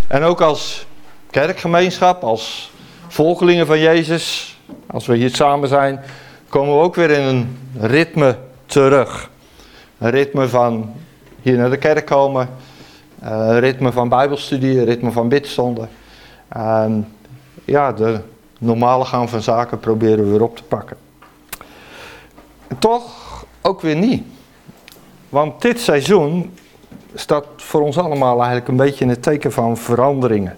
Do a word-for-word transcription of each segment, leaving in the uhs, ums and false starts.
En ook als kerkgemeenschap, als volgelingen van Jezus, als we hier samen zijn, komen we ook weer in een ritme terug. Een ritme van hier naar de kerk komen, een ritme van bijbelstudie, een ritme van bidstonden. En ja, de normale gang van zaken proberen we weer op te pakken. En toch ook weer niet. Want dit seizoen staat voor ons allemaal eigenlijk een beetje in het teken van veranderingen.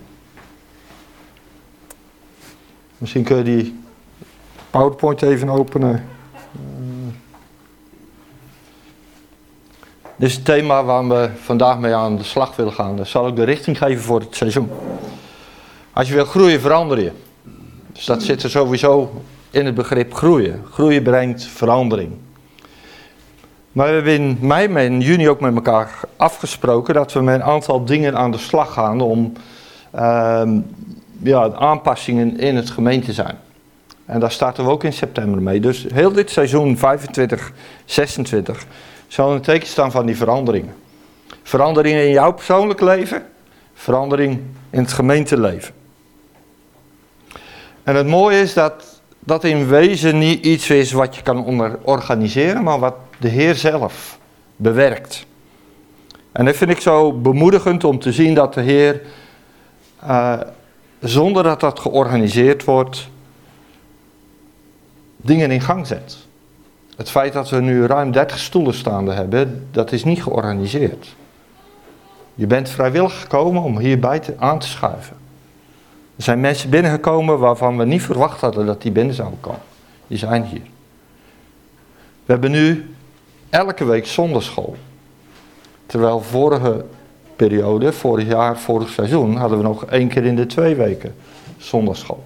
Misschien kun je die PowerPoint even openen. Dit is het thema waar we vandaag mee aan de slag willen gaan. Dat zal ook de richting geven voor het seizoen. Als je wil groeien, verander je. Dus dat zit er sowieso in het begrip groeien. Groeien brengt verandering. Maar we hebben in mei en in juni ook met elkaar afgesproken dat we met een aantal dingen aan de slag gaan om uh, ja, aanpassingen in het gemeente zijn. En daar starten we ook in september mee. Dus heel dit seizoen vijfentwintig, zesentwintig zal in het teken staan van die veranderingen. Veranderingen in jouw persoonlijk leven, verandering in het gemeenteleven. En het mooie is dat dat in wezen niet iets is wat je kan onder organiseren, maar wat de Heer zelf bewerkt. En dat vind ik zo bemoedigend om te zien dat de Heer, uh, zonder dat dat georganiseerd wordt, dingen in gang zet. Het feit dat we nu ruim dertig stoelen staande hebben, dat is niet georganiseerd. Je bent vrijwillig gekomen om hierbij te, aan te schuiven. Er zijn mensen binnengekomen waarvan we niet verwacht hadden dat die binnen zouden komen. Die zijn hier. We hebben nu elke week zondagschool. Terwijl vorige periode, vorig jaar, vorig seizoen, hadden we nog één keer in de twee weken zondagschool.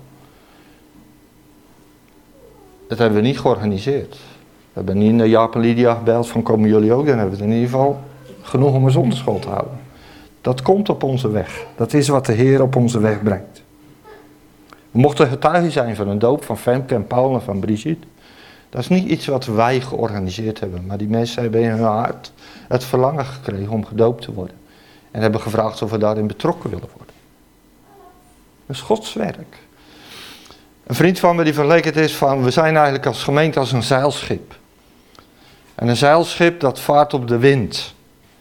Dat hebben we niet georganiseerd. We hebben niet naar Jaap en Lydia gebeld van komen jullie ook, dan hebben we in ieder geval genoeg om een zondagschool te houden. Dat komt op onze weg. Dat is wat de Heer op onze weg brengt. We mochten getuige zijn van een doop van Femke en Paul en van Brigitte. Dat is niet iets wat wij georganiseerd hebben, maar die mensen hebben in hun hart het verlangen gekregen om gedoopt te worden. En hebben gevraagd of we daarin betrokken willen worden. Dat is Gods werk. Een vriend van me die verleek het is van, we zijn eigenlijk als gemeente als een zeilschip. En een zeilschip dat vaart op de wind.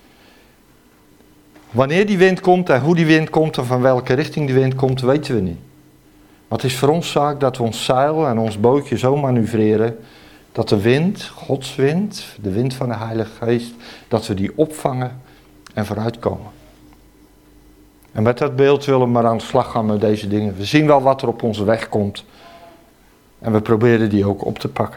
Wanneer die wind komt en hoe die wind komt en van welke richting die wind komt, weten we niet. Maar het is voor ons zaak dat we ons zeil en ons bootje zo manoeuvreren dat de wind, Gods wind, de wind van de Heilige Geest, dat we die opvangen en vooruitkomen. En met dat beeld willen we maar aan de slag gaan met deze dingen. We zien wel wat er op onze weg komt. En we proberen die ook op te pakken.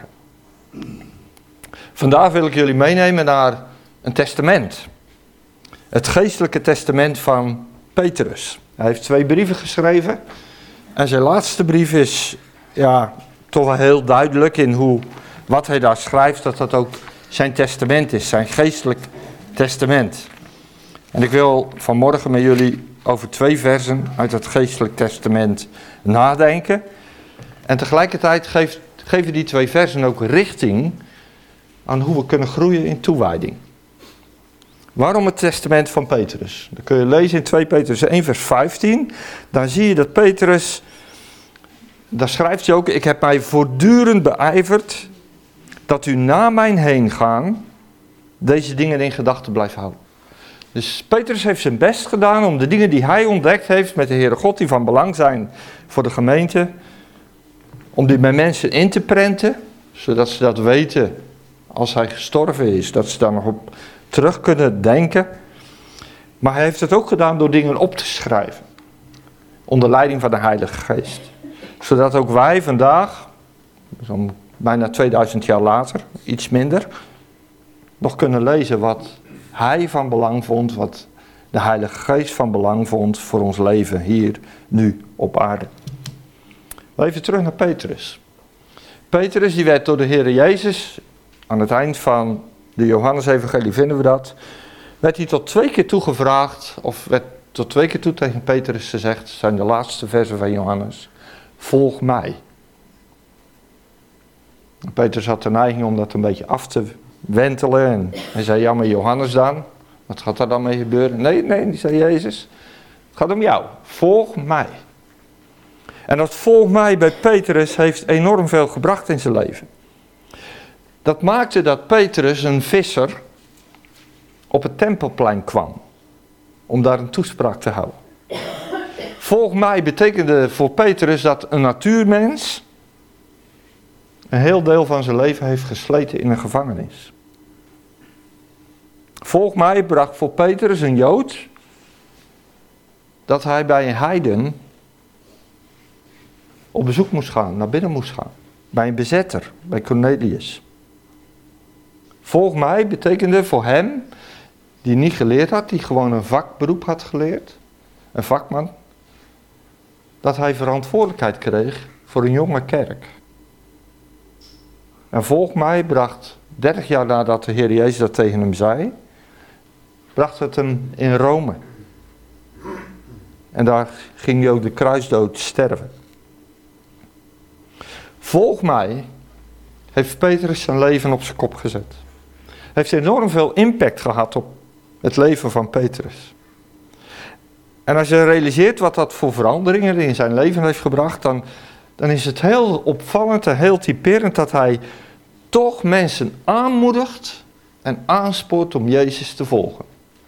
Vandaag wil ik jullie meenemen naar een testament. Het geestelijke testament van Petrus. Hij heeft twee brieven geschreven. En zijn laatste brief is ja, toch wel heel duidelijk in hoe wat hij daar schrijft, dat dat ook zijn testament is. Zijn geestelijk testament. En ik wil vanmorgen met jullie over twee versen uit het geestelijk testament nadenken. En tegelijkertijd geeft, geven die twee versen ook richting aan hoe we kunnen groeien in toewijding. Waarom het testament van Petrus? Dat kun je lezen in twee Petrus één vers vijftien. Dan zie je dat Petrus, daar schrijft hij ook, ik heb mij voortdurend beijverd dat u na mijn heen gaan deze dingen in gedachten blijft houden. Dus Petrus heeft zijn best gedaan om de dingen die hij ontdekt heeft met de Heere God, die van belang zijn voor de gemeente, om die bij mensen in te prenten, zodat ze dat weten als hij gestorven is, dat ze daar nog op terug kunnen denken. Maar hij heeft het ook gedaan door dingen op te schrijven, onder leiding van de Heilige Geest. Zodat ook wij vandaag, zo'n bijna tweeduizend jaar later, iets minder, nog kunnen lezen wat hij van belang vond, wat de Heilige Geest van belang vond voor ons leven hier, nu, op aarde. Even terug naar Petrus. Petrus die werd door de Heer Jezus, aan het eind van de Johannesevangelie vinden we dat, werd hij tot twee keer toe gevraagd, of werd tot twee keer toe tegen Petrus gezegd, zijn de laatste versen van Johannes, volg mij. En Petrus had de neiging om dat een beetje af te wentelen en hij zei, ja maar Johannes dan, wat gaat daar dan mee gebeuren? Nee, nee, die zei Jezus, Het gaat om jou. Volg mij. En dat volg mij bij Petrus heeft enorm veel gebracht in zijn leven. Dat maakte dat Petrus, een visser, op het tempelplein kwam. Om daar een toespraak te houden. Volg mij betekende voor Petrus dat een natuurmens een heel deel van zijn leven heeft gesleten in een gevangenis. Volg mij bracht voor Petrus, een Jood, dat hij bij een heiden op bezoek moest gaan, naar binnen moest gaan. Bij een bezetter, bij Cornelius. Volg mij betekende voor hem, die niet geleerd had, die gewoon een vakberoep had geleerd, een vakman, dat hij verantwoordelijkheid kreeg voor een jonge kerk. En volg mij bracht, dertig jaar nadat de Heer Jezus dat tegen hem zei, bracht het hem in Rome. En daar ging hij ook de kruisdood sterven. Volg mij heeft Petrus zijn leven op zijn kop gezet. Heeft enorm veel impact gehad op het leven van Petrus. En als je realiseert wat dat voor veranderingen in zijn leven heeft gebracht, dan, dan is het heel opvallend en heel typerend dat hij toch mensen aanmoedigt en aanspoort om Jezus te volgen.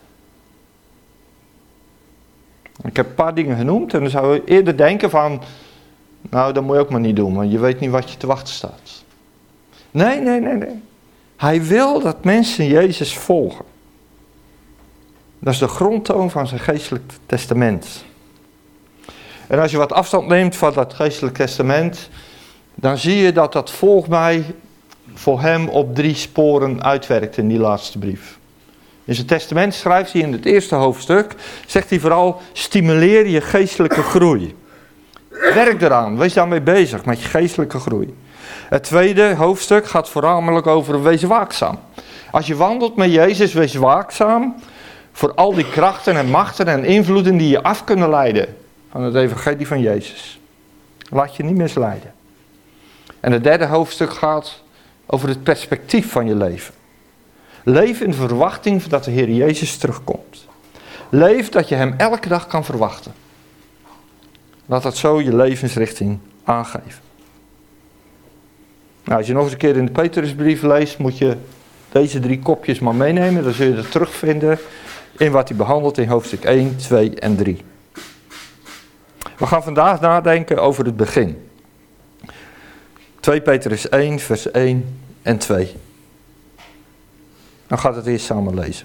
Ik heb een paar dingen genoemd en dan zou je eerder denken van, nou dat moet je ook maar niet doen, want je weet niet wat je te wachten staat. Nee, nee, nee, nee. Hij wil dat mensen Jezus volgen. Dat is de grondtoon van zijn geestelijk testament. En als je wat afstand neemt van dat geestelijk testament, dan zie je dat dat volg mij voor hem op drie sporen uitwerkt in die laatste brief. In zijn testament schrijft hij in het eerste hoofdstuk, zegt hij vooral, stimuleer je geestelijke groei. Werk eraan, wees daarmee bezig met je geestelijke groei. Het tweede hoofdstuk gaat voornamelijk over wees waakzaam. Als je wandelt met Jezus, wees waakzaam voor al die krachten en machten en invloeden die je af kunnen leiden van het evangelie van Jezus. Laat je niet misleiden. En het derde hoofdstuk gaat over het perspectief van je leven. Leef in verwachting dat de Heer Jezus terugkomt. Leef dat je hem elke dag kan verwachten. Laat dat zo je levensrichting aangeven. Nou, als je nog eens een keer in de Petrusbrief leest, moet je deze drie kopjes maar meenemen. Dan zul je het terugvinden in wat hij behandelt in hoofdstuk één, twee en drie. We gaan vandaag nadenken over het begin. twee Petrus één, vers één en twee. Dan gaat het eerst samen lezen.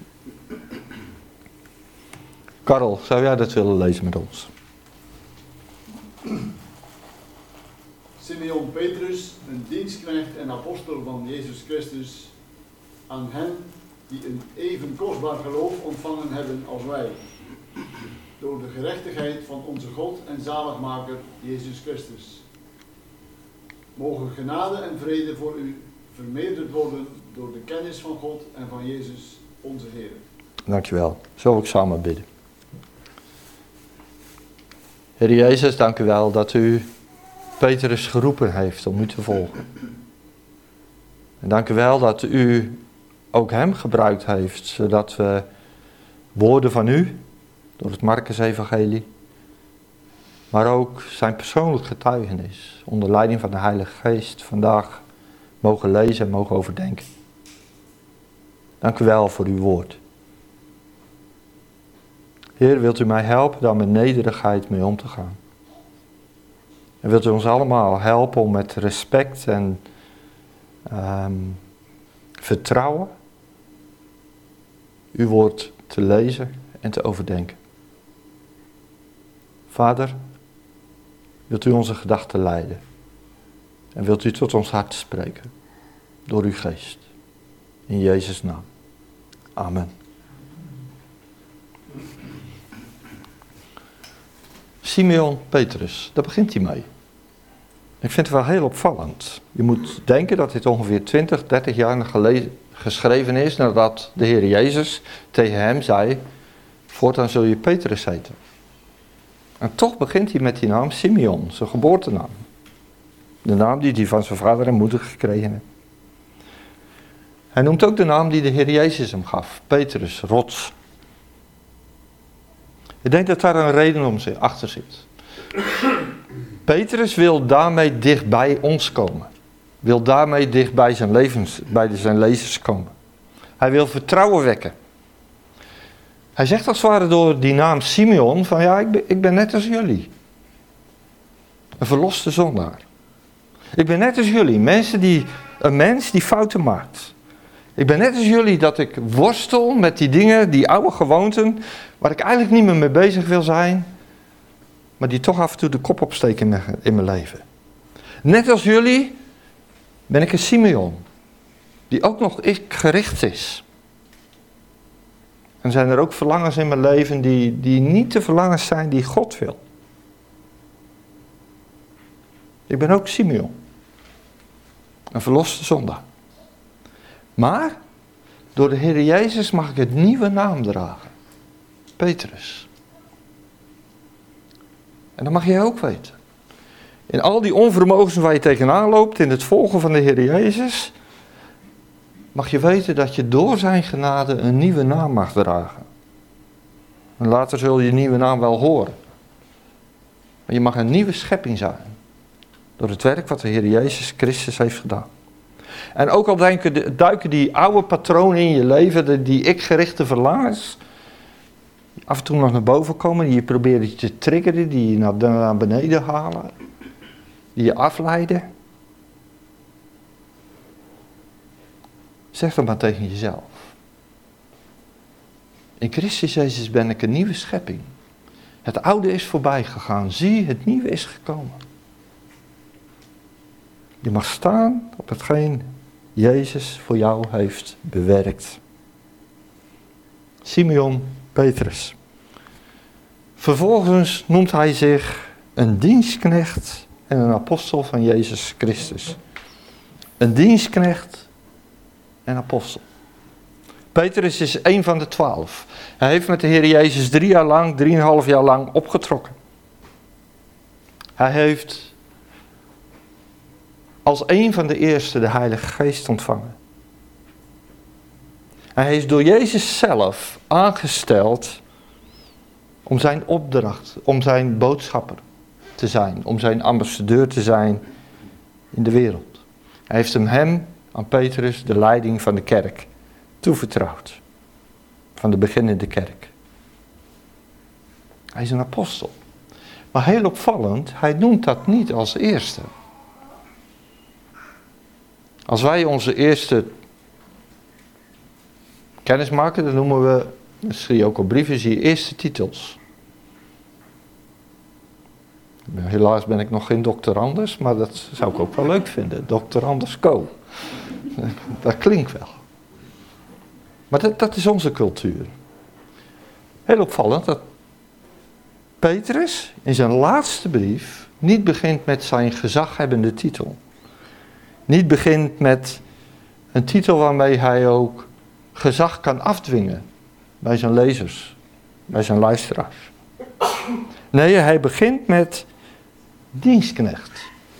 Karel, zou jij dat willen lezen met ons? Simeon Petrus, een dienstknecht en apostel van Jezus Christus, aan hen die een even kostbaar geloof ontvangen hebben als wij, door de gerechtigheid van onze God en zaligmaker Jezus Christus. Mogen genade en vrede voor u vermeerderd worden door de kennis van God en van Jezus onze Heer. Dankjewel. Zullen we ook samen bidden. Heer Jezus, dank u wel dat u Petrus geroepen heeft om u te volgen. En dank u wel dat u ook hem gebruikt heeft, zodat we woorden van u, door het Markus-evangelie, maar ook zijn persoonlijk getuigenis, onder leiding van de Heilige Geest, vandaag mogen lezen en mogen overdenken. Dank u wel voor uw woord. Heer, wilt u mij helpen daar met nederigheid mee om te gaan? En wilt u ons allemaal helpen om met respect en um, vertrouwen uw woord te lezen en te overdenken. Vader, wilt u onze gedachten leiden en wilt u tot ons hart spreken door uw geest. In Jezus' naam. Amen. Simeon Petrus, daar begint hij mee. Ik vind het wel heel opvallend. Je moet denken dat dit ongeveer twintig, dertig jaar geleden geschreven is nadat de Heer Jezus tegen hem zei, voortaan zul je Petrus heten. En toch begint hij met die naam Simeon, zijn geboortenaam. De naam die hij van zijn vader en moeder gekregen heeft. Hij noemt ook de naam die de Heer Jezus hem gaf, Petrus, rots. Ik denk dat daar een reden om zit, achter zit. Petrus wil daarmee dicht bij ons komen. Wil daarmee dicht bij zijn, levens, bij zijn lezers komen. Hij wil vertrouwen wekken. Hij zegt als het ware door die naam Simeon van ja, ik ben, ik ben net als jullie. Een verloste zondaar. Ik ben net als jullie, mensen die, een mens die fouten maakt. Ik ben net als jullie dat ik worstel met die dingen, die oude gewoonten, waar ik eigenlijk niet meer mee bezig wil zijn, maar die toch af en toe de kop opsteken in mijn, in mijn leven. Net als jullie ben ik een Simeon, die ook nog ik gericht is. En zijn er ook verlangens in mijn leven die, die niet de verlangens zijn die God wil. Ik ben ook Simeon. Een verloste zondaar. Maar, door de Heer Jezus mag ik het nieuwe naam dragen. Petrus. En dat mag jij ook weten. In al die onvermogens waar je tegenaan loopt, in het volgen van de Heer Jezus, mag je weten dat je door zijn genade een nieuwe naam mag dragen. En later zul je je nieuwe naam wel horen. Maar je mag een nieuwe schepping zijn. Door het werk wat de Heer Jezus Christus heeft gedaan. En ook al denken, duiken die oude patronen in je leven, die ik-gerichte verlangens, die af en toe nog naar boven komen, die je probeert te triggeren, die je naar, naar beneden halen, die je afleiden. Zeg dan maar tegen jezelf. In Christus Jezus ben ik een nieuwe schepping. Het oude is voorbij gegaan. Zie, het nieuwe is gekomen. Je mag staan op hetgeen Jezus voor jou heeft bewerkt. Simeon Petrus. Vervolgens noemt hij zich een dienstknecht en een apostel van Jezus Christus. Een dienstknecht en apostel. Petrus is een van de twaalf. Hij heeft met de Heer Jezus drie jaar lang, drieënhalf jaar lang opgetrokken. Hij heeft als een van de eerste de Heilige Geest ontvangen. Hij is door Jezus zelf aangesteld om zijn opdracht, om zijn boodschapper te zijn, om zijn ambassadeur te zijn in de wereld. Hij heeft hem, hem aan Petrus de leiding van de kerk toevertrouwd. Van de beginnende kerk. Hij is een apostel. Maar heel opvallend, hij noemt dat niet als eerste. Als wij onze eerste kennis maken, dan noemen we, dat zie je ook op brieven, zie je eerste titels. Helaas ben ik nog geen doctorandus, maar dat zou ik ook wel leuk vinden. Doctorandus co. Dat klinkt wel. Maar dat, dat is onze cultuur. Heel opvallend dat Petrus in zijn laatste brief niet begint met zijn gezaghebbende titel. Niet begint met een titel waarmee hij ook gezag kan afdwingen bij zijn lezers, bij zijn luisteraars. Nee, hij begint met dienstknecht.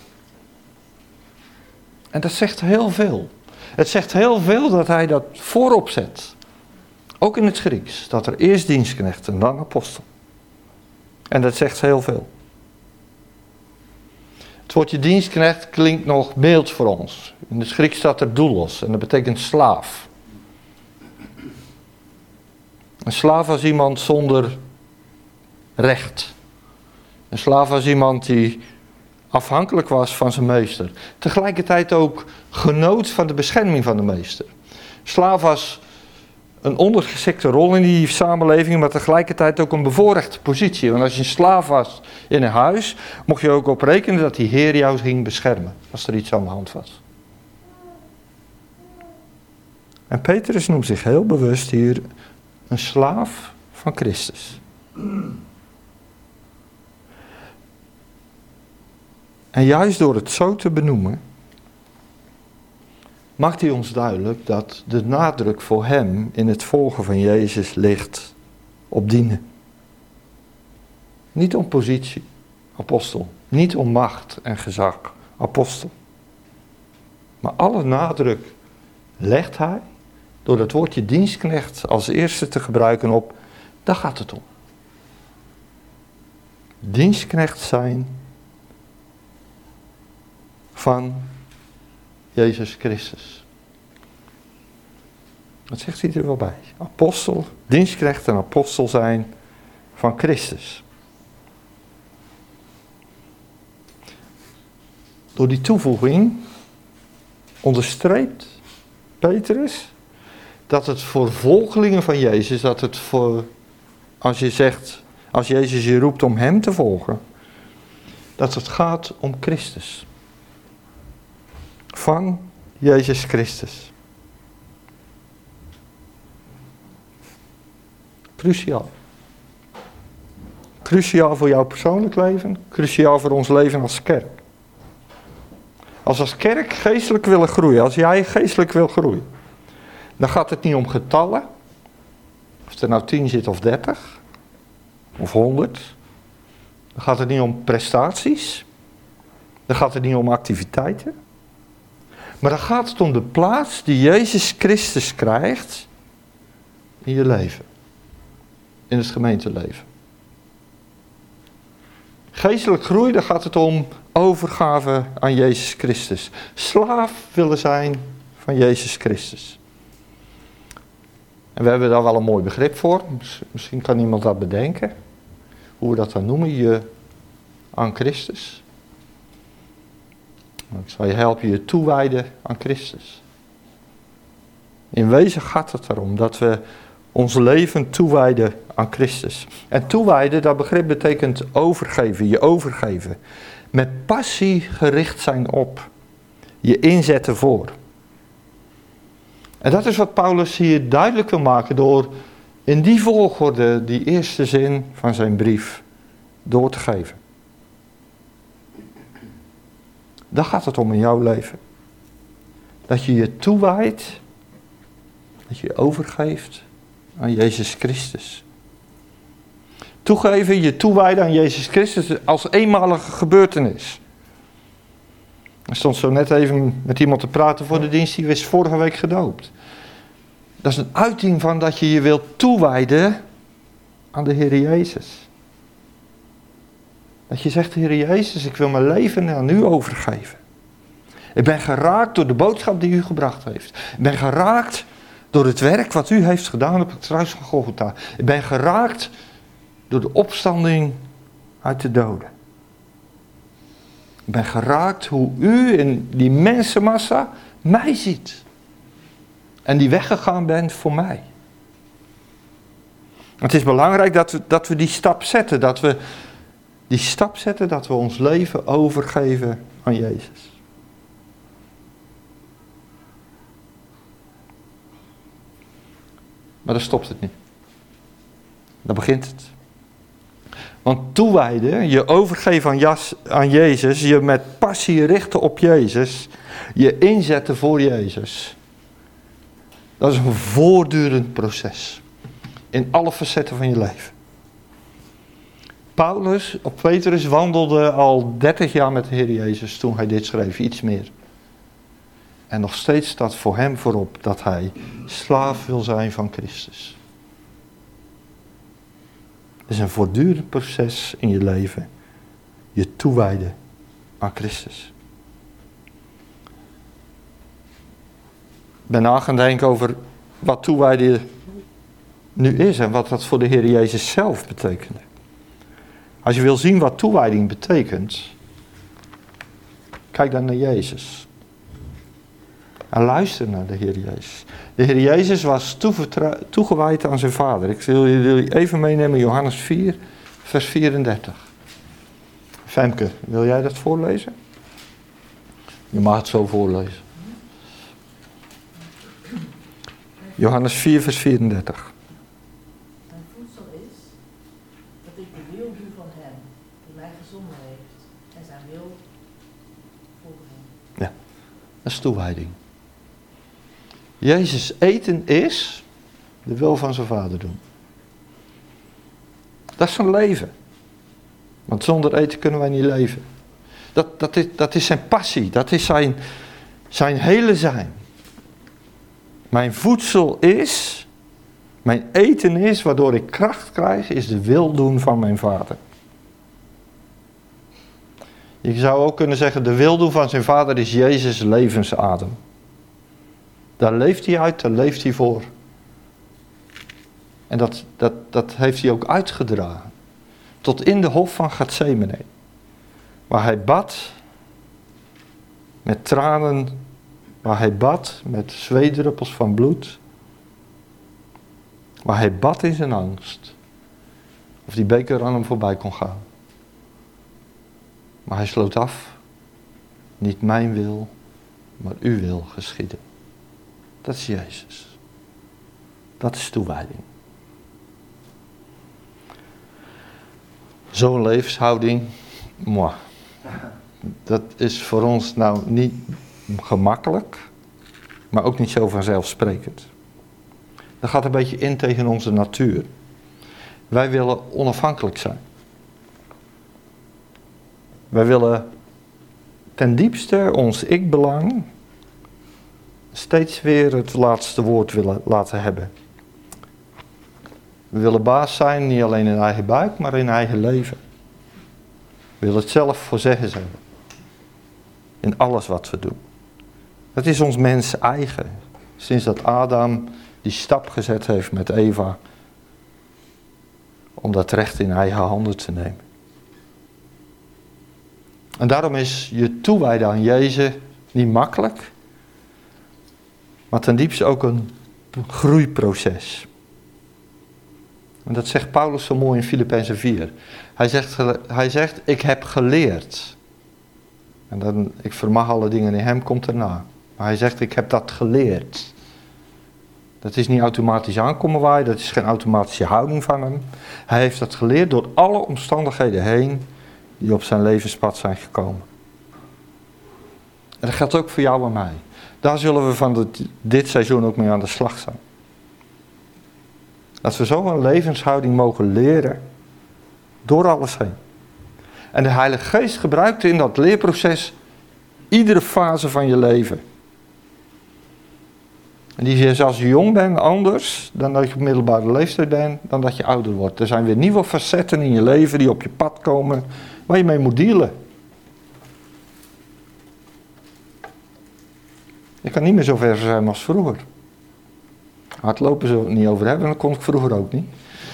En dat zegt heel veel. Het zegt heel veel dat hij dat voorop zet. Ook in het Grieks, dat er eerst dienstknecht en dan apostel. En dat zegt heel veel. Het woordje dienstknecht klinkt nog mild voor ons. In het Grieks staat er doulos en dat betekent slaaf. Een slaaf was iemand zonder recht. Een slaaf was iemand die afhankelijk was van zijn meester. Tegelijkertijd ook genoot van de bescherming van de meester. Slaaf was een ondergeschikte rol in die samenleving, maar tegelijkertijd ook een bevoorrechte positie. Want als je een slaaf was in een huis, mocht je ook op rekenen dat die heer jou ging beschermen, als er iets aan de hand was. En Petrus noemt zich heel bewust hier een slaaf van Christus. En juist door het zo te benoemen, maakt hij ons duidelijk dat de nadruk voor hem in het volgen van Jezus ligt op dienen. Niet om positie, apostel. Niet om macht en gezag, apostel. Maar alle nadruk legt hij door het woordje dienstknecht als eerste te gebruiken op, daar gaat het om. Dienstknecht zijn van Jezus Christus. Dat zegt hij er wel bij. Apostel, dienstknecht en apostel zijn van Christus. Door die toevoeging onderstreept Petrus dat het voor volgelingen van Jezus, dat het voor, als je zegt, als Jezus je roept om hem te volgen, dat het gaat om Christus. Van Jezus Christus. Cruciaal. Cruciaal voor jouw persoonlijk leven, cruciaal voor ons leven als kerk. Als als kerk geestelijk willen groeien, als jij geestelijk wil groeien, dan gaat het niet om getallen, of er nou tien zit of dertig, of honderd. Dan gaat het niet om prestaties, dan gaat het niet om activiteiten. Maar dan gaat het om de plaats die Jezus Christus krijgt in je leven. In het gemeenteleven. Geestelijk groei, dan gaat het om overgave aan Jezus Christus. Slaaf willen zijn van Jezus Christus. En we hebben daar wel een mooi begrip voor. Misschien kan iemand dat bedenken. Hoe we dat dan noemen. Je aan Christus. Ik zal je helpen je toewijden aan Christus. In wezen gaat het erom dat we ons leven toewijden aan Christus. En toewijden, dat begrip betekent overgeven, je overgeven. Met passie gericht zijn op. Je inzetten voor. En dat is wat Paulus hier duidelijk wil maken door in die volgorde die eerste zin van zijn brief door te geven. Daar gaat het om in jouw leven. Dat je je toewijdt, dat je je overgeeft aan Jezus Christus. Toegeven, je toewijden aan Jezus Christus als eenmalige gebeurtenis. Ik stond zo net even met iemand te praten voor de dienst, die was vorige week gedoopt. Dat is een uiting van dat je je wilt toewijden aan de Heer Jezus. Dat je zegt, Heer Jezus, ik wil mijn leven aan u overgeven. Ik ben geraakt door de boodschap die u gebracht heeft. Ik ben geraakt door het werk wat u heeft gedaan op het kruis van Golgotha. Ik ben geraakt door de opstanding uit de doden. Ik ben geraakt hoe u in die mensenmassa mij ziet. En die weggegaan bent voor mij. Het is belangrijk dat we, dat we die stap zetten. Dat we die stap zetten dat we ons leven overgeven aan Jezus. Maar daar stopt het niet. Daar begint het. Want toewijden, je overgeven aan, jas, aan Jezus, je met passie richten op Jezus, je inzetten voor Jezus. Dat is een voortdurend proces. In alle facetten van je leven. Paulus, of Petrus, wandelde al dertig jaar met de Heer Jezus toen hij dit schreef, iets meer. En nog steeds staat voor hem voorop dat hij slaaf wil zijn van Christus. Het is een voortdurend proces in je leven. Je toewijden aan Christus. Ik ben na gaan denken over wat toewijden nu is en wat dat voor de Heer Jezus zelf betekende. Als je wil zien wat toewijding betekent, kijk dan naar Jezus. En luister naar de Heer Jezus. De Heer Jezus was toegewijd aan zijn Vader. Ik wil jullie even meenemen, Johannes vier, vers vierendertig. Femke, wil jij dat voorlezen? Je mag het zo voorlezen. Johannes vier, vers vierendertig. Mijn voedsel is dat ik de wil doe van hem die mij gezonden heeft en zijn wil volgen. Ja, dat is toewijding. Jezus eten is de wil van zijn Vader doen. Dat is zijn leven. Want zonder eten kunnen wij niet leven. Dat, dat, is, dat is zijn passie. Dat is zijn, zijn hele zijn. Mijn voedsel is, mijn eten is, waardoor ik kracht krijg, is de wil doen van mijn Vader. Je zou ook kunnen zeggen, de wildoe van zijn vader is Jezus' levensadem. Daar leeft hij uit, daar leeft hij voor. En dat, dat, dat heeft hij ook uitgedragen. Tot in de hof van Getsemane. Waar hij bad met tranen, waar hij bad met zweetdruppels van bloed. Waar hij bad in zijn angst. Of die beker aan hem voorbij kon gaan. Maar hij sloot af. Niet mijn wil, maar uw wil geschieden. Dat is Jezus. Dat is toewijding. Zo'n levenshouding, moi, dat is voor ons nou niet gemakkelijk, maar ook niet zo vanzelfsprekend. Dat gaat een beetje in tegen onze natuur. Wij willen onafhankelijk zijn. Wij willen ten diepste ons ik-belang steeds weer het laatste woord willen laten hebben. We willen baas zijn, niet alleen in eigen buik, maar in eigen leven. We willen het zelf voor zeggen hebben. In alles wat we doen. Dat is ons mens eigen. Sinds dat Adam die stap gezet heeft met Eva. Om dat recht in eigen handen te nemen. En daarom is je toewijden aan Jezus niet makkelijk. Maar ten diepste ook een groeiproces. En dat zegt Paulus zo mooi in Filippenzen vier. Hij zegt, hij zegt, ik heb geleerd. En dan, ik vermag alle dingen in hem, komt erna. Maar hij zegt, ik heb dat geleerd. Dat is niet automatisch aankomen waaien, dat is geen automatische houding van hem. Hij heeft dat geleerd door alle omstandigheden heen die op zijn levenspad zijn gekomen. En dat geldt ook voor jou en mij. Daar zullen we van dit, dit seizoen ook mee aan de slag zijn. Dat we zo een levenshouding mogen leren door alles heen. En de Heilige Geest gebruikt in dat leerproces iedere fase van je leven. En die is als je jong bent anders dan dat je op middelbare leeftijd bent, dan dat je ouder wordt. Er zijn weer nieuwe facetten in je leven die op je pad komen waar je mee moet dealen. Je kan niet meer zo ver zijn als vroeger. Hardlopen zullen we het niet over hebben, dat kon ik vroeger ook niet.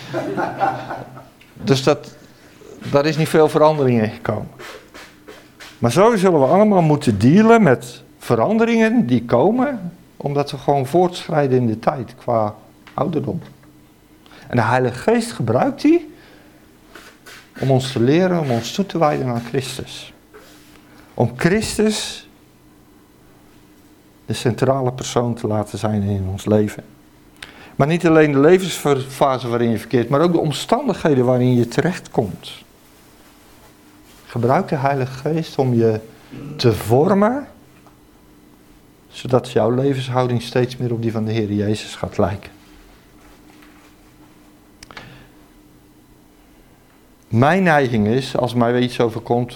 Dus dat, daar is niet veel verandering in gekomen. Maar zo zullen we allemaal moeten dealen met veranderingen die komen, omdat we gewoon voortschrijden in de tijd qua ouderdom. En de Heilige Geest gebruikt die om ons te leren, om ons toe te wijden aan Christus. Om Christus de centrale persoon te laten zijn in ons leven. Maar niet alleen de levensfase waarin je verkeert, maar ook de omstandigheden waarin je terechtkomt. Gebruik de Heilige Geest om je te vormen, zodat jouw levenshouding steeds meer op die van de Heer Jezus gaat lijken. Mijn neiging is, als mij weer iets overkomt,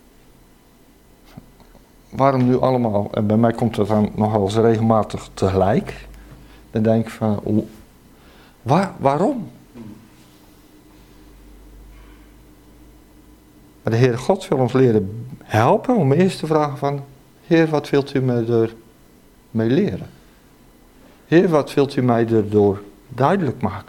waarom nu allemaal, en bij mij komt dat dan nogal eens regelmatig tegelijk, dan denk ik van, oh, waar, waarom? Maar de Heere God wil ons leren helpen om eerst te vragen van, Heer, wat wilt u me ermee leren? Heer, wat wilt u mij erdoor duidelijk maken?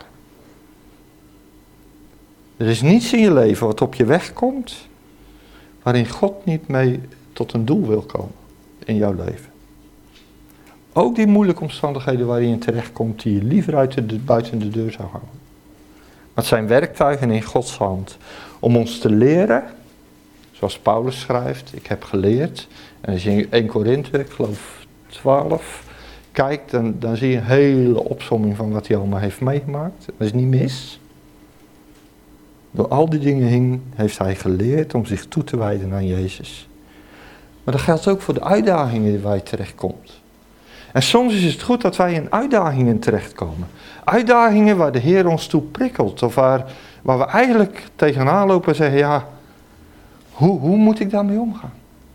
Er is niets in je leven wat op je weg komt, waarin God niet mee tot een doel wil komen in jouw leven. Ook die moeilijke omstandigheden waarin je terechtkomt, die je liever uit de, buiten de deur zou houden. Maar het zijn werktuigen in Gods hand om ons te leren, zoals Paulus schrijft, ik heb geleerd. En als je in Eerste Korinthe, ik geloof twaalf, kijkt, dan, dan zie je een hele opsomming van wat hij allemaal heeft meegemaakt. Dat is niet mis. Door al die dingen heen heeft hij geleerd om zich toe te wijden aan Jezus. Maar dat geldt ook voor de uitdagingen waar je terechtkomt. En soms is het goed dat wij in uitdagingen terechtkomen. Uitdagingen waar de Heer ons toe prikkelt. Of waar, waar we eigenlijk tegenaan lopen en zeggen, ja, hoe, hoe moet ik daarmee omgaan?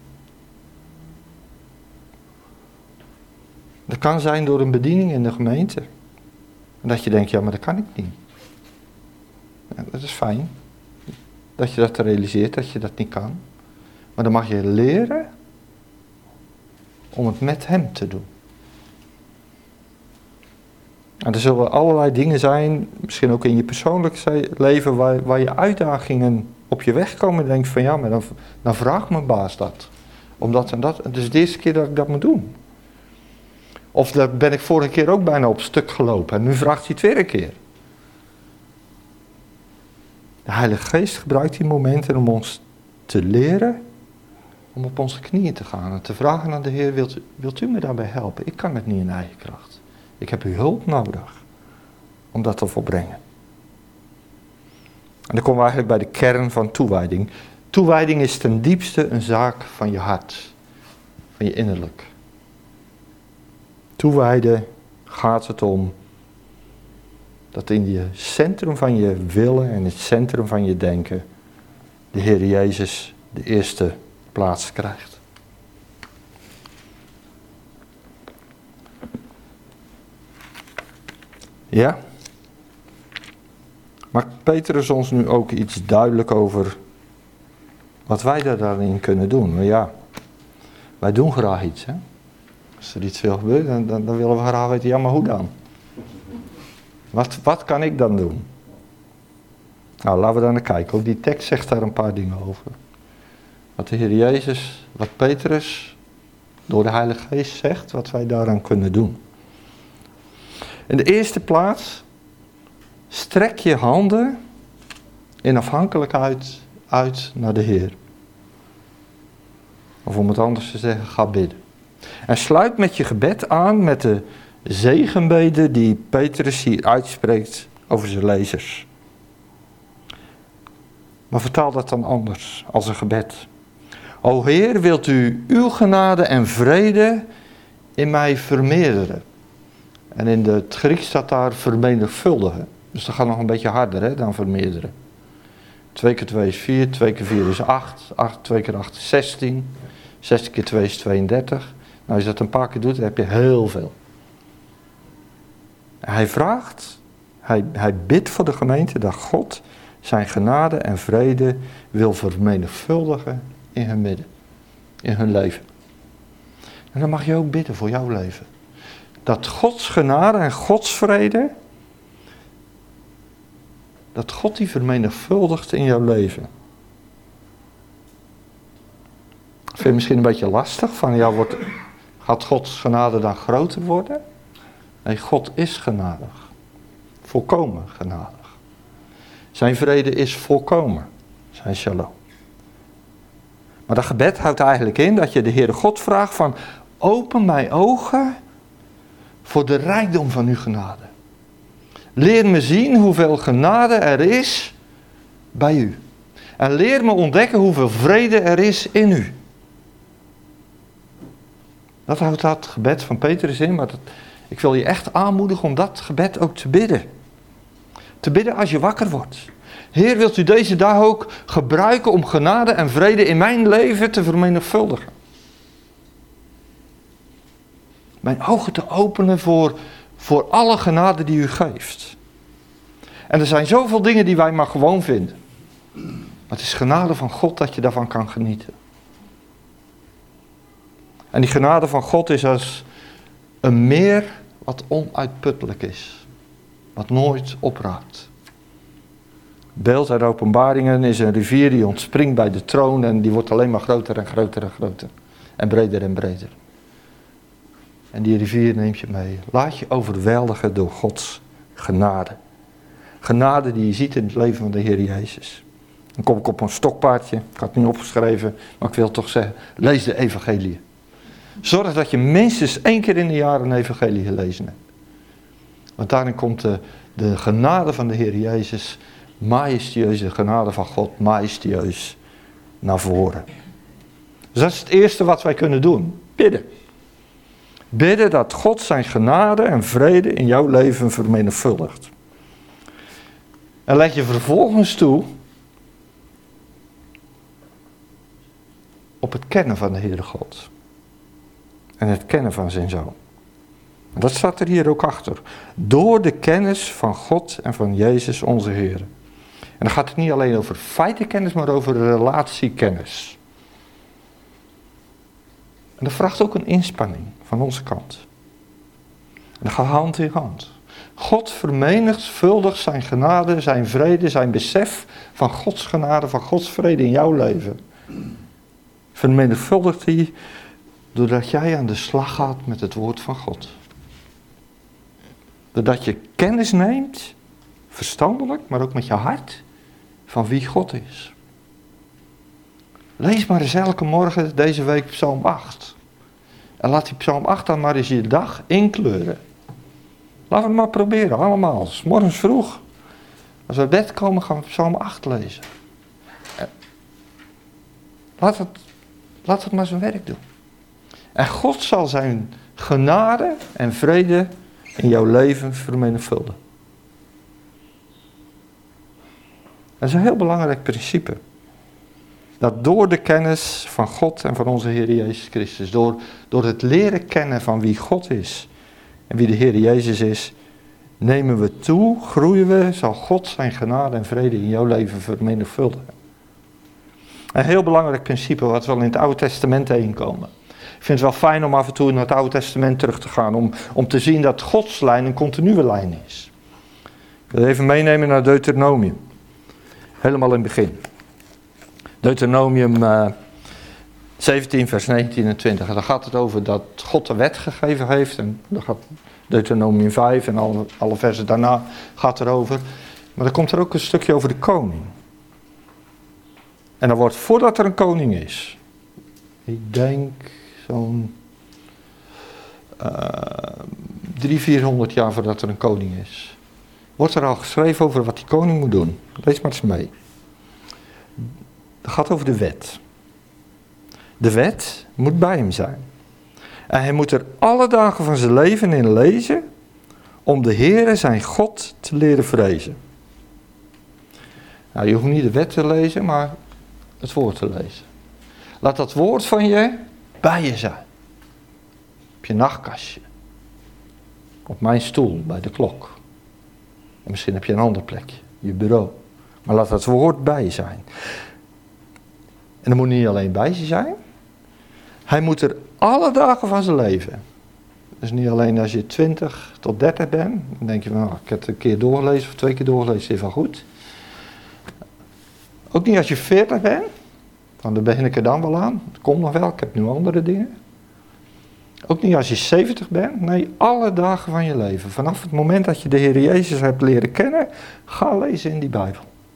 Dat kan zijn door een bediening in de gemeente. En dat je denkt, ja, maar dat kan ik niet. Ja, dat is fijn. Dat je dat realiseert, dat je dat niet kan. Maar dan mag je leren om het met hem te doen. En er zullen allerlei dingen zijn, misschien ook in je persoonlijk leven, waar, waar je uitdagingen op je weg komen en denkt van ja, maar dan, dan vraagt mijn baas dat. Omdat en dat. Het is de eerste keer dat ik dat moet doen. Of daar ben ik vorige keer ook bijna op stuk gelopen en nu vraagt hij het weer een keer. De Heilige Geest gebruikt die momenten om ons te leren om op onze knieën te gaan en te vragen aan de Heer, wilt u, wilt u me daarbij helpen? Ik kan het niet in eigen kracht. Ik heb uw hulp nodig om dat te volbrengen. En dan komen we eigenlijk bij de kern van toewijding. Toewijding is ten diepste een zaak van je hart, van je innerlijk. Toewijden gaat het om dat in je centrum van je willen en het centrum van je denken de Heer Jezus de eerste plaats krijgt. Ja? Maakt Petrus ons nu ook iets duidelijk over wat wij daar daarin kunnen doen? Maar ja, wij doen graag iets. Hè? Als er iets wil gebeuren, dan, dan, dan willen we graag weten, ja, maar hoe dan? Wat, wat kan ik dan doen? Nou, laten we daar naar kijken. Ook die tekst zegt daar een paar dingen over. Wat de Heer Jezus, wat Petrus door de Heilige Geest zegt, wat wij daaraan kunnen doen. In de eerste plaats, strek je handen in afhankelijkheid uit naar de Heer. Of om het anders te zeggen, ga bidden. En sluit met je gebed aan met de zegenbeden die Petrus hier uitspreekt over zijn lezers. Maar vertaal dat dan anders, als een gebed. O Heer, wilt u uw genade en vrede in mij vermeerderen? En in het Grieks staat daar vermenigvuldigen. Dus dat gaat nog een beetje harder hè, dan vermeerderen. twee keer twee is vier, twee keer vier is acht, acht twee keer acht is zestien, zestien keer twee is tweeëndertig. Nou, als je dat een paar keer doet, dan heb je heel veel. Hij vraagt, hij, hij bidt voor de gemeente dat God zijn genade en vrede wil vermenigvuldigen in hun midden, in hun leven. En dan mag je ook bidden voor jouw leven. Dat Gods genade en Gods vrede, dat God die vermenigvuldigt in jouw leven. Vind je het misschien een beetje lastig, van ja, wordt, gaat Gods genade dan groter worden? Nee, God is genadig. Volkomen genadig. Zijn vrede is volkomen. Zijn shalom. Maar dat gebed houdt eigenlijk in dat je de Heere God vraagt van, open mijn ogen voor de rijkdom van uw genade. Leer me zien hoeveel genade er is bij u. En leer me ontdekken hoeveel vrede er is in u. Dat houdt dat gebed van Petrus in, maar dat, ik wil je echt aanmoedigen om dat gebed ook te bidden. Te bidden als je wakker wordt. Heer, wilt u deze dag ook gebruiken om genade en vrede in mijn leven te vermenigvuldigen? Mijn ogen te openen voor, voor alle genade die u geeft. En er zijn zoveel dingen die wij maar gewoon vinden. Maar het is genade van God dat je daarvan kan genieten. En die genade van God is als een meer wat onuitputtelijk is. Wat nooit opraakt. Beeld uit Openbaringen is een rivier die ontspringt bij de troon en die wordt alleen maar groter en groter en groter. En breder en breder. En die rivier neemt je mee. Laat je overweldigen door Gods genade. Genade die je ziet in het leven van de Heer Jezus. Dan kom ik op een stokpaardje. Ik had het niet opgeschreven, maar ik wil toch zeggen. Lees de evangelie. Zorg dat je minstens één keer in een jaar een evangelie gelezen hebt. Want daarin komt de, de genade van de Heer Jezus, majestueus, de genade van God, majestueus naar voren. Dus dat is het eerste wat wij kunnen doen. Bidden. Bidden dat God zijn genade en vrede in jouw leven vermenigvuldigt. En leg je vervolgens toe op het kennen van de Heere God. En het kennen van zijn Zoon. Dat staat er hier ook achter. Door de kennis van God en van Jezus onze Heer. En dan gaat het niet alleen over feitenkennis, maar over relatiekennis. En dat vraagt ook een inspanning van onze kant. En dat gaat hand in hand. God vermenigvuldigt zijn genade, zijn vrede, zijn besef van Gods genade, van Gods vrede in jouw leven. Vermenigvuldigt hij doordat jij aan de slag gaat met het woord van God. Doordat je kennis neemt, verstandelijk, maar ook met je hart, van wie God is. Lees maar eens elke morgen deze week Psalm acht. En laat die Psalm acht dan maar eens je dag inkleuren. Laten we het maar proberen, allemaal. 's Morgens vroeg. Als we uit bed komen, gaan we Psalm acht lezen. Laat het, laat het maar zijn werk doen. En God zal zijn genade en vrede in jouw leven vermenigvuldigen. Dat is een heel belangrijk principe. Dat door de kennis van God en van onze Heer Jezus Christus, door, door het leren kennen van wie God is en wie de Heer Jezus is, nemen we toe, groeien we, zal God zijn genade en vrede in jouw leven vermenigvuldigen. Een heel belangrijk principe wat wel in het Oude Testament heen komen. Ik vind het wel fijn om af en toe in het Oude Testament terug te gaan, om, om te zien dat Gods lijn een continue lijn is. Ik wil even meenemen naar Deuteronomium. Helemaal in het begin. Deuteronomium uh, zeventien, vers negentien en twintig. En daar gaat het over dat God de wet gegeven heeft. En dan gaat Deuteronomium vijf en alle, alle versen daarna gaat erover. Maar dan komt er ook een stukje over de koning. En dan wordt voordat er een koning is. Ik denk zo'n uh, drie, vierhonderd jaar voordat er een koning is. Wordt er al geschreven over wat die koning moet doen. Lees maar eens mee. Het gaat over de wet. De wet moet bij hem zijn. En hij moet er alle dagen van zijn leven in lezen, om de Heere zijn God te leren vrezen. Nou, je hoeft niet de wet te lezen, maar het woord te lezen. Laat dat woord van je bij je zijn. Op je nachtkastje. Op mijn stoel, bij de klok. En misschien heb je een ander plekje, je bureau. Maar laat dat woord bij je zijn. En dat moet niet alleen bij je zijn. Hij moet er alle dagen van zijn leven. Dus niet alleen als je twintig tot dertig bent. Dan denk je van, nou, ik heb het een keer doorgelezen of twee keer doorgelezen, is wel goed. Ook niet als je veertig bent. Want dan begin ik er dan wel aan. Het komt nog wel, ik heb nu andere dingen. Ook niet als je zeventig bent. Nee, alle dagen van je leven. Vanaf het moment dat je de Heer Jezus hebt leren kennen, ga lezen in die Bijbel.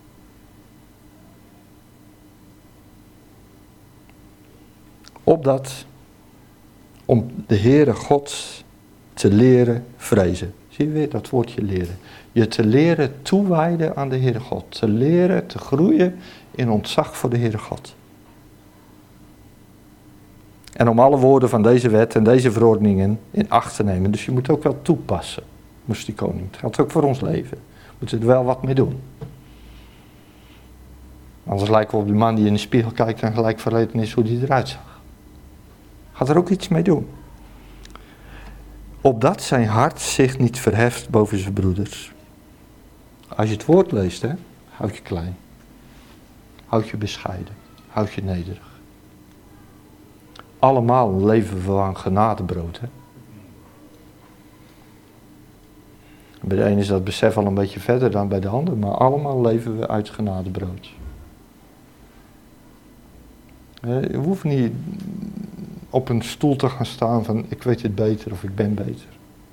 Opdat om de Heere God te leren vrezen. Zie je weer dat woordje leren. Je te leren toewijden aan de Heere God. Te leren te groeien in ontzag voor de Heere God. En om alle woorden van deze wet en deze verordeningen in acht te nemen. Dus je moet ook wel toepassen, moest die koning. Het geldt ook voor ons leven. We moeten er wel wat mee doen. Anders lijken we op de man die in de spiegel kijkt en gelijk verleden is hoe die eruit zag. Gaat er ook iets mee doen. Opdat zijn hart zich niet verheft boven zijn broeders. Als je het woord leest, hè, houd je klein. Houd je bescheiden. Houd je nederig. Allemaal leven we aan genadebrood. Hè? Bij de ene is dat besef al een beetje verder dan bij de ander, maar allemaal leven we uit genadebrood. Je hoeft niet op een stoel te gaan staan van ik weet het beter of ik ben beter.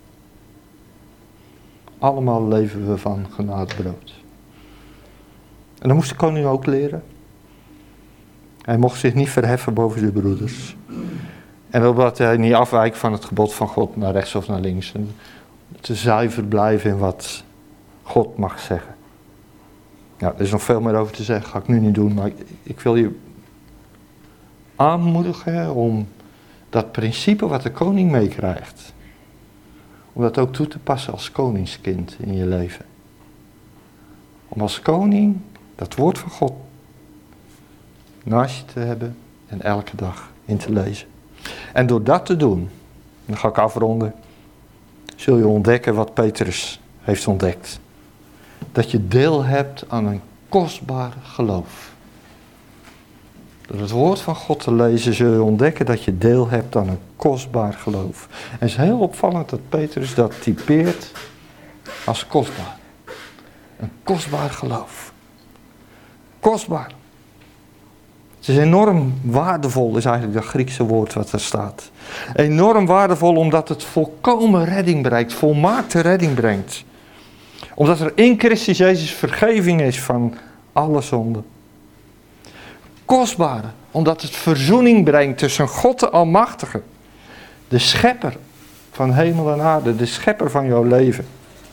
Allemaal leven we van genadebrood. En dat moest de koning ook leren. Hij mocht zich niet verheffen boven zijn broeders. En opdat hij niet afwijkt van het gebod van God naar rechts of naar links. En te zuiver blijven in wat God mag zeggen. Ja, er is nog veel meer over te zeggen, ga ik nu niet doen. Maar ik, ik wil je aanmoedigen om dat principe wat de koning meekrijgt. Om dat ook toe te passen als koningskind in je leven. Om als koning dat woord van God naast je te hebben en elke dag in te lezen. En door dat te doen, dan ga ik afronden, zul je ontdekken wat Petrus heeft ontdekt. Dat je deel hebt aan een kostbaar geloof. Door het woord van God te lezen zul je ontdekken dat je deel hebt aan een kostbaar geloof. En het is heel opvallend dat Petrus dat typeert als kostbaar. Een kostbaar geloof. Kostbaar. Het is enorm waardevol, is eigenlijk dat Griekse woord wat er staat. Enorm waardevol omdat het volkomen redding brengt, volmaakte redding brengt. Omdat er in Christus Jezus vergeving is van alle zonden. Kostbaar, omdat het verzoening brengt tussen God de Almachtige, de schepper van hemel en aarde, de schepper van jouw leven.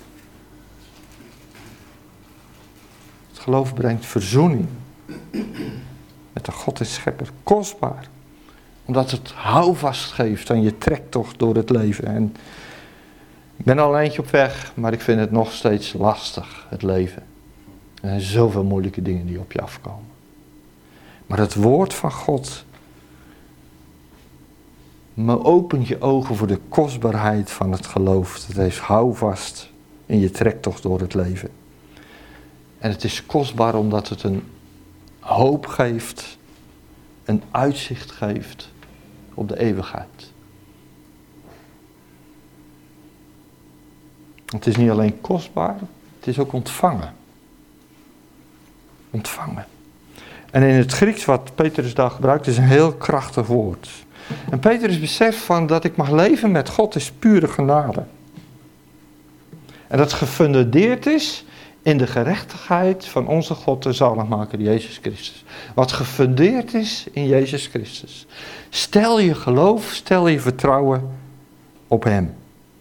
Het geloof brengt verzoening met de God en schepper. Kostbaar, omdat het houvast geeft aan je trektocht door het leven. En ik ben al een eindje op weg, maar ik vind het nog steeds lastig, het leven. Er zijn zoveel moeilijke dingen die op je afkomen. Maar het woord van God me opent je ogen voor de kostbaarheid van het geloof. Het heeft houvast in je trektocht door het leven. En het is kostbaar omdat het een hoop geeft, een uitzicht geeft op de eeuwigheid. Het is niet alleen kostbaar, het is ook ontvangen. Ontvangen. En in het Grieks wat Petrus daar gebruikt is een heel krachtig woord. En Petrus beseft van dat ik mag leven met God is pure genade. En dat gefundeerd is in de gerechtigheid van onze God de zaligmaker Jezus Christus. Wat gefundeerd is in Jezus Christus. Stel je geloof, stel je vertrouwen op Hem.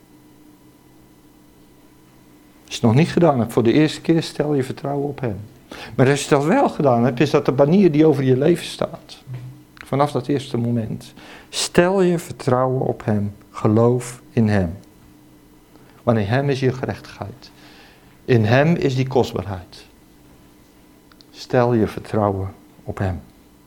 Als je het nog niet gedaan hebt voor de eerste keer, stel je vertrouwen op Hem. Maar als je dat wel gedaan hebt, is dat de banier die over je leven staat. Vanaf dat eerste moment. Stel je vertrouwen op Hem. Geloof in Hem. Want in Hem is je gerechtigheid. In Hem is die kostbaarheid. Stel je vertrouwen op Hem.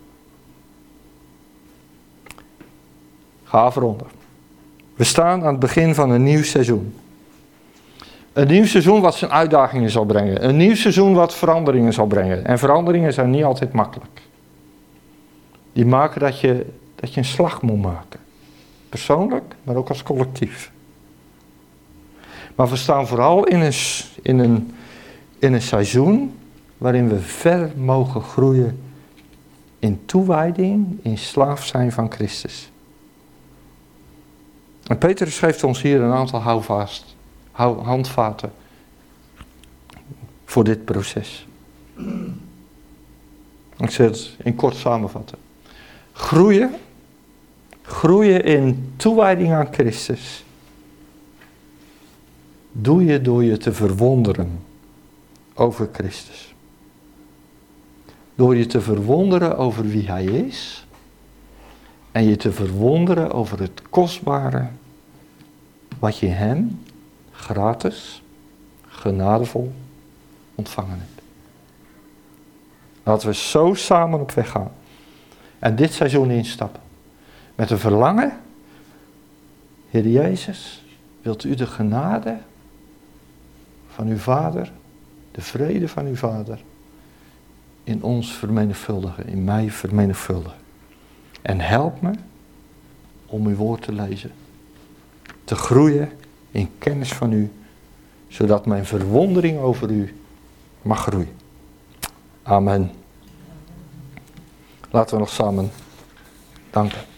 Ga afronden. We staan aan het begin van een nieuw seizoen. Een nieuw seizoen wat zijn uitdagingen zal brengen. Een nieuw seizoen wat veranderingen zal brengen. En veranderingen zijn niet altijd makkelijk. Die maken dat je, dat je een slag moet maken. Persoonlijk, maar ook als collectief. Maar we staan vooral in een, in een, in een seizoen waarin we verder mogen groeien in toewijding, in slaaf zijn van Christus. En Petrus geeft ons hier een aantal houvast, hou, handvaten voor dit proces. Ik zal het in kort samenvatten. Groeien, groeien in toewijding aan Christus. Doe je door je te verwonderen over Christus. Door je te verwonderen over wie Hij is. En je te verwonderen over het kostbare wat je Hem gratis, genadevol ontvangen hebt. Laten we zo samen op weg gaan. En dit seizoen instappen. Met een verlangen. Heer Jezus, wilt u de genade van uw Vader, de vrede van uw Vader, in ons vermenigvuldigen, in mij vermenigvuldigen. En help me om uw woord te lezen. Te groeien in kennis van u, zodat mijn verwondering over u mag groeien. Amen. Laten we nog samen danken.